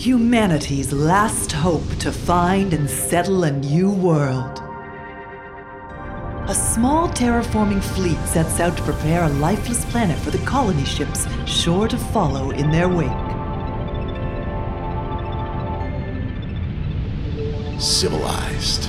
Humanity's last hope to find and settle a new world. A small terraforming fleet sets out to prepare a lifeless planet for the colony ships sure to follow in their wake. Civilized.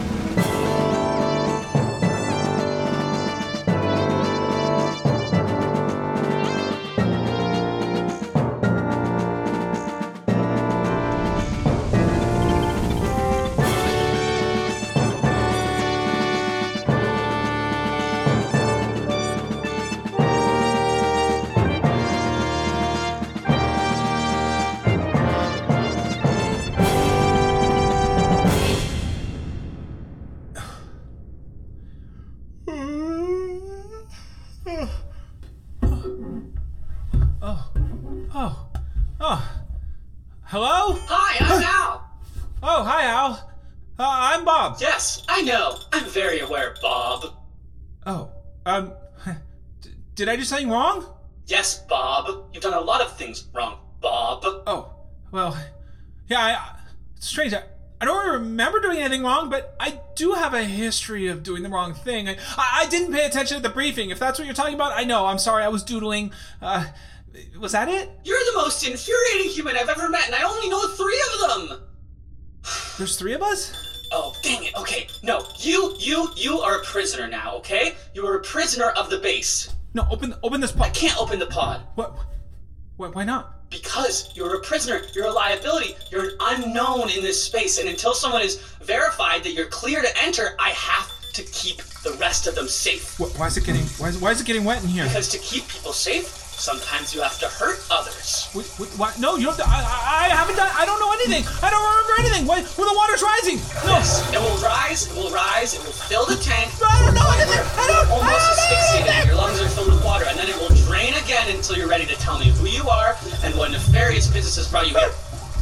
Hello? Hi, I'm Al. Oh, hi, Al. I'm Bob. Yes, I know. I'm very aware, Bob. Oh, did I do something wrong? Yes, Bob. You've done a lot of things wrong, Bob. Oh, well, yeah, it's strange. I don't really remember doing anything wrong, but I do have a history of doing the wrong thing. I didn't pay attention at the briefing. If that's what you're talking about, I know. I'm sorry, I was doodling. Was that it? You're the most infuriating human I've ever met, and I only know 3 of them. There's 3 of us? Oh, dang it. Okay, no. You are a prisoner now, okay? You are a prisoner of the base. No, open this I pod. can't open the pod. What? Why not? Because you're a prisoner, you're a liability, you're an unknown in this space, and until someone is verified that you're clear to enter, I have to keep the rest of them safe. Why is it getting wet in here? Because to keep people safe, sometimes you have to hurt others. Why? No, you don't. I haven't done. I don't know anything. I don't remember anything. Why? Well, the water's rising. No. Yes, it will rise. It will rise. It will fill the tank. I don't know anything. I don't. Almost asphyxiated, and your lungs are filled with water, and then it will drain again until you're ready to tell me who you are and what nefarious business has brought you here.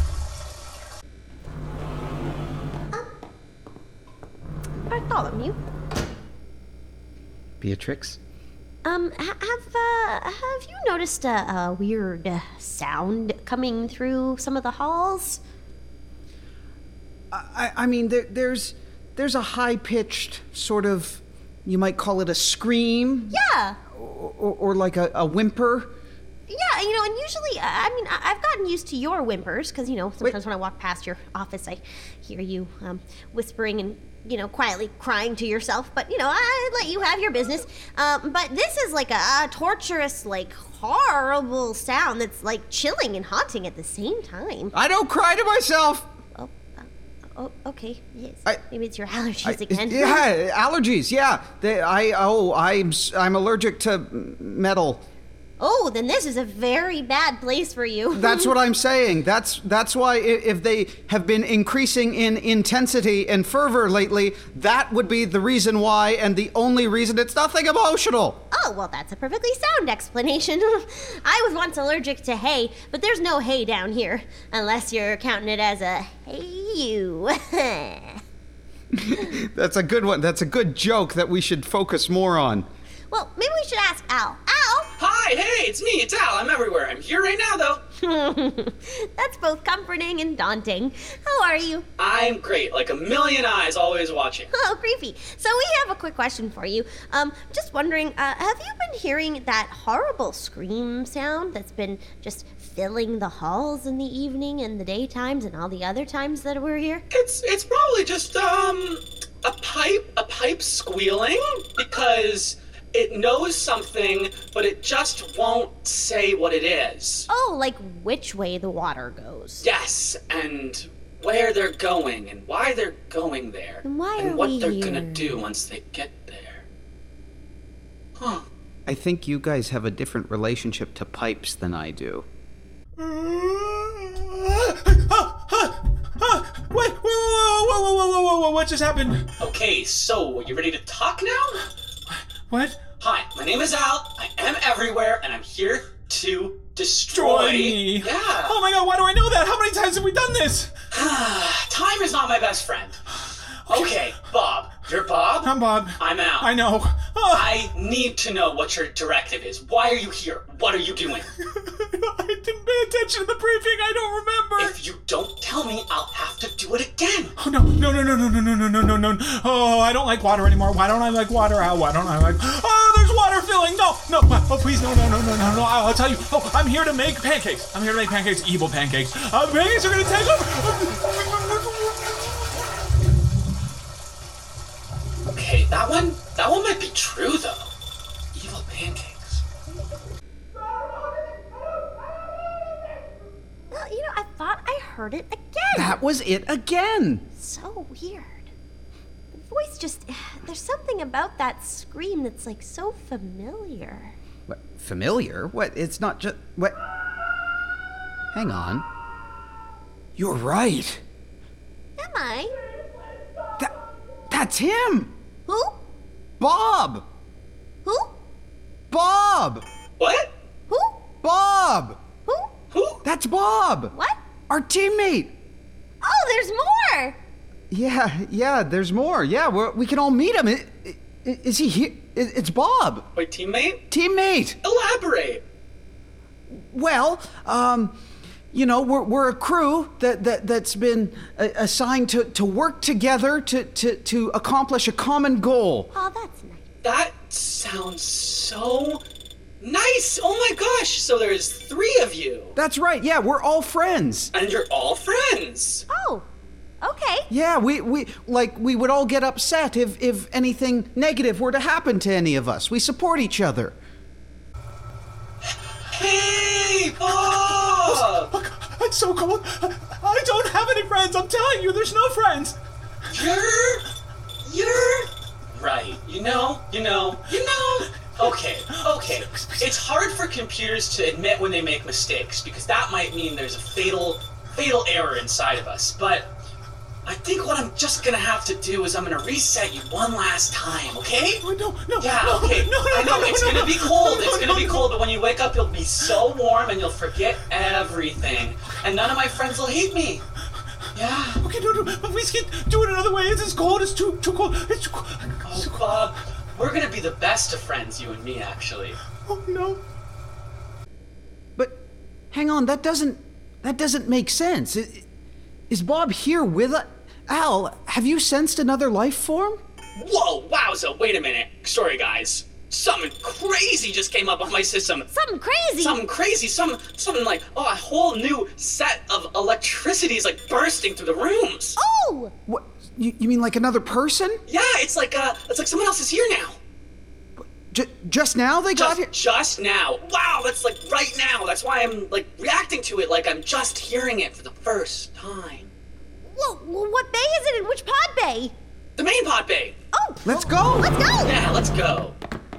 Bartholomew. Beatrix? Have you noticed a weird sound coming through some of the halls? I mean, there's a high-pitched sort of, you might call it a scream. Yeah. Or like a whimper. Yeah, and usually, I've gotten used to your whimpers, because, sometimes when I walk past your office, I hear you whispering and, quietly crying to yourself, but, I let you have your business. But this is like a torturous, horrible sound that's, chilling and haunting at the same time. I don't cry to myself! Oh, okay, yes. Maybe it's your allergies again. Yeah, allergies, yeah. I'm allergic to metal. Oh, then this is a very bad place for you. That's what I'm saying. That's why if they have been increasing in intensity and fervor lately, that would be the reason why, and the only reason. It's nothing emotional. Oh, well, that's a perfectly sound explanation. I was once allergic to hay, but there's no hay down here, unless you're counting it as a hey you. That's a good one. That's a good joke that we should focus more on. Well, maybe we should ask Al. Al! Hi, hey, it's me, it's Al. I'm everywhere. I'm here right now, though. That's both comforting and daunting. How are you? I'm great, like a million eyes always watching. Oh, creepy. So we have a quick question for you. Just wondering, have you been hearing that horrible scream sound that's been just filling the halls in the evening and the daytimes and all the other times that we're here? It's probably just, a pipe squealing, because it knows something, but it just won't say what it is. Oh, like which way the water goes. Yes, and where they're going, and why they're going there. And why and are what we they're here? gonna do once they get there. Huh. I think you guys have a different relationship to pipes than I do. Wait, whoa, what just happened? Okay, so, you ready to talk now? What? Hi, my name is Al, I am everywhere, and I'm here to destroy me. Yeah. Oh my god, why do I know that? How many times have we done this? Time is not my best friend. Okay, Bob. You're Bob? I'm Bob. I'm Al. I know. I need to know what your directive is. Why are you here? What are you doing? I didn't pay attention to the briefing. I don't remember. If you don't tell me, I'll have to do it again. Oh, no. Oh, I don't like water anymore. Why don't I like water? Why don't I like... Oh, there's water filling. No. Oh, please, no. I'll tell you. Oh, I'm here to make pancakes. Evil pancakes. Pancakes are going to take over. Okay, that one might be true, though. Evil pancakes. Well, I thought I heard it again. That was it again. So weird. The voice just... There's something about that scream that's, so familiar. What, familiar? What, it's not just... What? Hang on. You're right. Am I? That's him! Who? Bob! Who? Bob! What? Who? Bob! Who? That's Bob! What? Our teammate! Oh, there's more! Yeah, there's more. Yeah, we can all meet him. Is he here? It's Bob. Wait, teammate? Teammate! Elaborate. Well, we're a crew that's been assigned to work together to accomplish a common goal. Oh, that's nice. That sounds so nice. Oh my gosh. So there's 3 of you. That's right. Yeah, we're all friends. And you're all friends. Oh, okay. Yeah, we would all get upset if anything negative were to happen to any of us. We support each other. Hey, Bob! Look, it's so cold. I don't have any friends. I'm telling you, there's no friends. You're right. You know. Okay. It's hard for computers to admit when they make mistakes because that might mean there's a fatal error inside of us. But I think what I'm just gonna have to do is I'm gonna reset you one last time, okay? Oh, no. Yeah, no, okay. No, I know it's gonna be cold. No, It's gonna be no. cold, but when you wake up, you'll be so warm and you'll forget everything. And none of my friends will hate me. Yeah. Okay, no, but please do it another way. It's cold. It's too cold. It's too cold. Oh, Bob, we're gonna be the best of friends, you and me, actually. Oh, no. But hang on, that doesn't make sense. Is Bob here with us? Al, have you sensed another life form? Whoa, wowza, wait a minute. Sorry, guys. Something crazy just came up on my system. Something crazy. Something like, a whole new set of electricity is bursting through the rooms. Oh! What? You mean like another person? Yeah, it's like someone else is here now. Just now they got here? Just now. Wow, that's right now. That's why I'm reacting to it like I'm just hearing it for the first time. Whoa, what bay is it in? Which pod bay? The main pod bay. Oh! Let's go! Let's go! Yeah, let's go.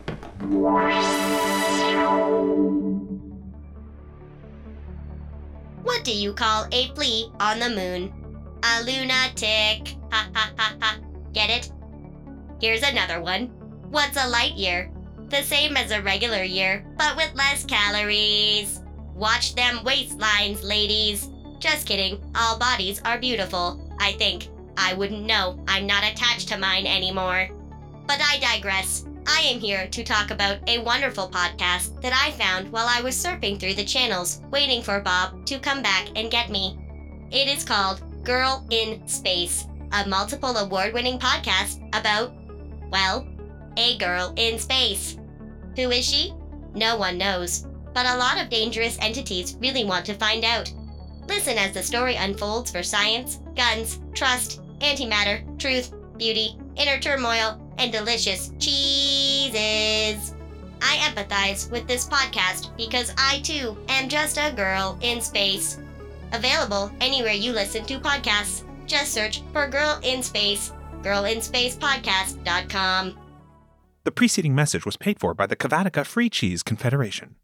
What do you call a flea on the moon? A lunatic. Ha ha ha ha. Get it? Here's another one. What's a light year? The same as a regular year, but with less calories. Watch them waistlines, ladies. Just kidding. All bodies are beautiful, I think. I wouldn't know. I'm not attached to mine anymore. But I digress. I am here to talk about a wonderful podcast that I found while I was surfing through the channels, waiting for Bob to come back and get me. It is called Girl in Space, a multiple award-winning podcast about, well, a girl in space. Who is she? No one knows, but a lot of dangerous entities really want to find out. Listen as the story unfolds for science, guns, trust, antimatter, truth, beauty, inner turmoil, and delicious cheeses. I empathize with this podcast because I too am just a girl in space. Available anywhere you listen to podcasts. Just search for Girl in Space, girlinspacepodcast.com. The preceding message was paid for by the Cavatica Free Cheese Confederation.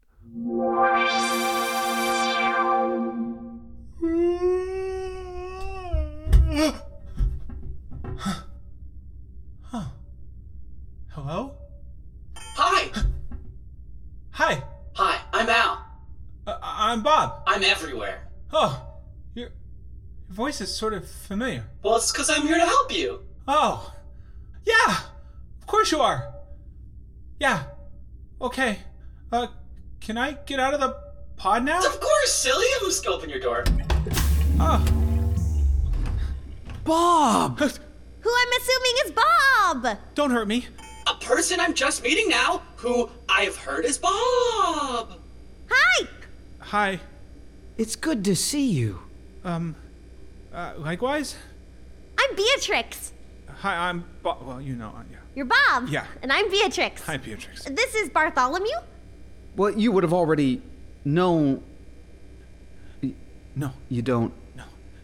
Hello? Hi. Hi. Hi, I'm Al. I'm Bob. I'm everywhere. Oh, your voice is sort of familiar. Well, it's because I'm here to help you. Oh, yeah. Of course you are. Yeah. Okay. Can I get out of the pod now? Of course silly. I'm just gonna open your door. Bob! Who I'm assuming is Bob. Don't hurt me. A person I'm just meeting now, who I've heard is Bob. Hi. Hi. It's good to see you. Likewise? I'm Beatrix. Hi, I'm well, you know, yeah. You're Bob. Yeah. And I'm Beatrix. Hi, Beatrix. This is Bartholomew. Well, you would have already known. No. You don't. No.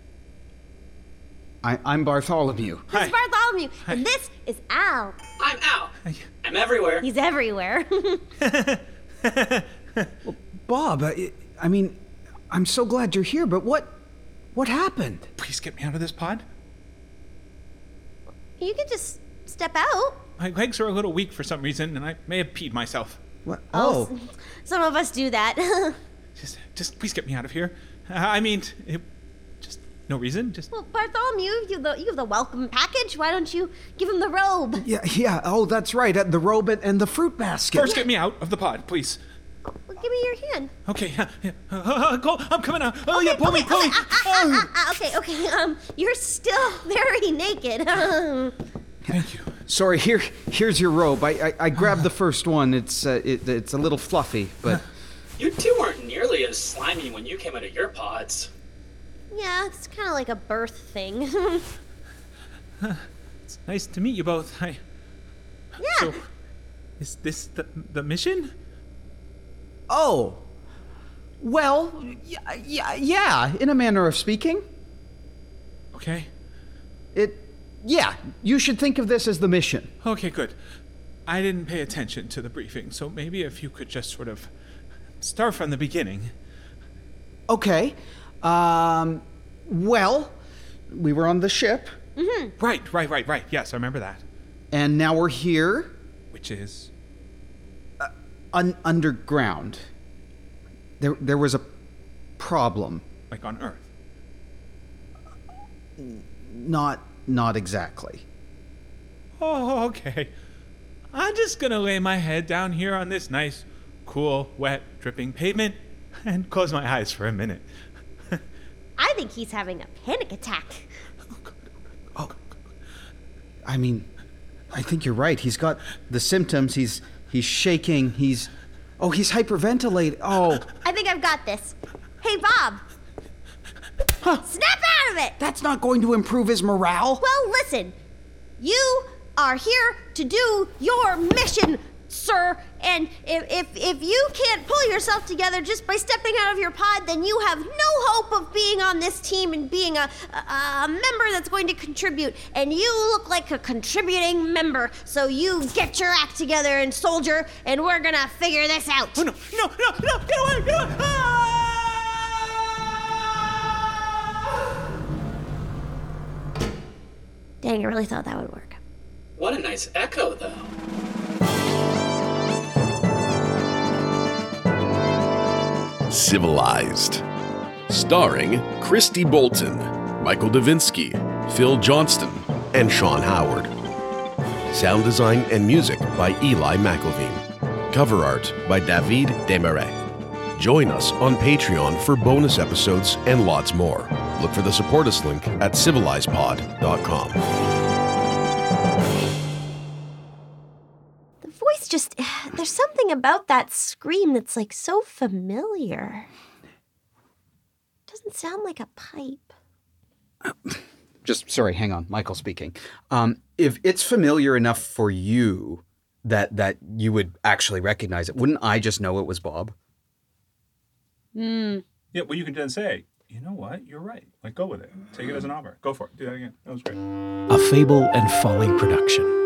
I'm Bartholomew. This Hi. is Bartholomew. Hi. And this is Al. I'm Al. I'm everywhere. He's everywhere. Bob, I mean, I'm so glad you're here, but what happened? Please get me out of this pod. You could just step out. My legs are a little weak for some reason, and I may have peed myself. What? Oh. Some of us do that. Just please get me out of here. I mean, just no reason. Just Well, Bartholomew, you have the welcome package. Why don't you give him the robe? Yeah. Oh, that's right. The robe and the fruit basket. first get me out of the pod, please. Well, give me your hand. Okay, yeah. Go, I'm coming out. Oh yeah, pull me. Okay. You're still very naked. Thank you. Sorry. Here's your robe. I grabbed the first one. It's a little fluffy, but You two weren't nearly as slimy when you came out of your pods. Yeah, it's kind of like a birth thing. It's nice to meet you both. Yeah. So, is this the mission? oh, well, yeah. In a manner of speaking, Okay. Yeah. You should think of this as the mission. Okay, good. I didn't pay attention to the briefing, so maybe if you could just sort of start from the beginning. Okay. Well, we were on the ship, Right. Yes, I remember that. and now we're here, Which is underground. There was a problem. like on Earth. Not exactly. Oh, okay. I'm just gonna lay my head down here on this nice, cool, wet, dripping pavement and close my eyes for a minute. I think he's having a panic attack. I mean, I think you're right. He's got the symptoms. He's shaking. He's hyperventilating. Oh, I think I've got this. Hey, Bob. Snap out of it! that's not going to improve his morale. Well, listen. You are here to do your mission, sir. And if you can't pull yourself together just by stepping out of your pod, then you have no hope of being on this team and being a member that's going to contribute. And you look like a contributing member. So you get your act together and soldier, and we're gonna figure this out. Oh, no, get away! Dang, I really thought that would work. What a nice echo, though. Civilized. Starring Christy Bolton, Michael Davinsky, Phil Johnston, and Sean Howard. Sound design and music by Eli McElveen. Cover art by David Desmarais. Join us on Patreon for bonus episodes and lots more. Look for the support us link at civilizedpod.com. The voice just. There's something about that scream that's like so familiar. Doesn't sound like a pipe. Sorry, hang on. Michael speaking. If it's familiar enough for you that you would actually recognize it, wouldn't I just know it was Bob? Yeah, well, you can then say, you know what? You're right. Like, go with it. Take it as an offer. Go for it. Do that again. That was great. A Fable and Folly production.